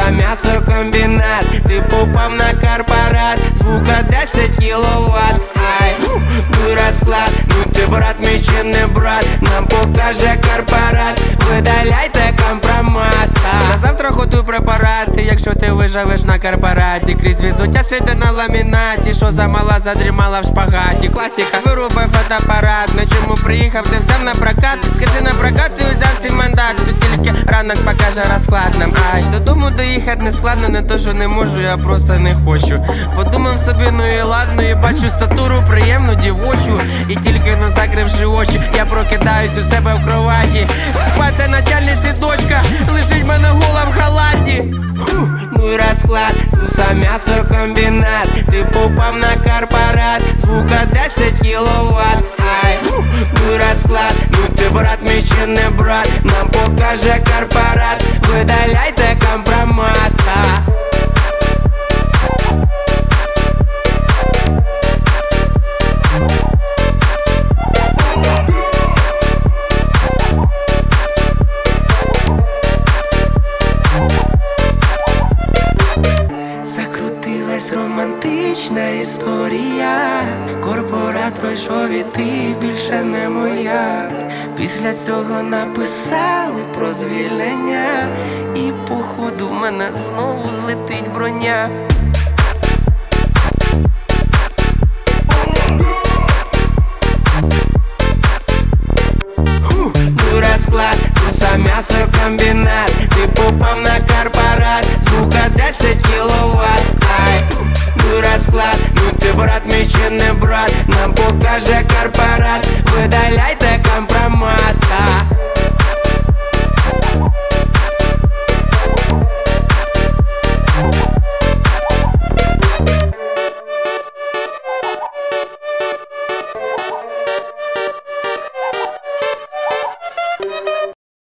туса м'ясокомбінат, ти попав на корпорат, звука 10 кіловат. Ай, ну і розклад, ну ти брат мій чи не брат, нам покаже корпорат, видаляйте компромат. На завтра готуй препарати, якщо ти виживеш на корпораті. Крізь візуття сліди на ламінаті, що замала задрімала в шпагаті. Класіка, вирубай фотоапарат, на чому приїхав, ти взяв на прокат. Скажи на прокат, ти взяв всі мандат, тут тільки ранок покаже розклад нам. Ай, додому доїхати не складно, не то що не можу, я просто не хочу. Подумав собі, ну і ладно, і бачу сатуру приємну дівочу. І тільки не закривши очі, я прокидаюсь у себе в кроваті. Це начальниці дочка, лишить мене гола в халаті. Ну і розклад, туса м'ясокомбінат, ти попав на корпорат, звука 10 кіловат. Ай, ну і розклад, ну ти брат мій чи не брат, нам покаже корпорат, видаляйте компромат. Закрутилась романтична історія, корпорат пройшов і ти більше не моя. Після цього написали про звільнення, і походу в мене знову злетить броня. Ну розклад, туса м'ясокомбінат, ти попав на корпорат, звука 10 кіловат. Ай, ну розклад, ну ти брат мій чи не брат, нам покаже корпорат, видаляйте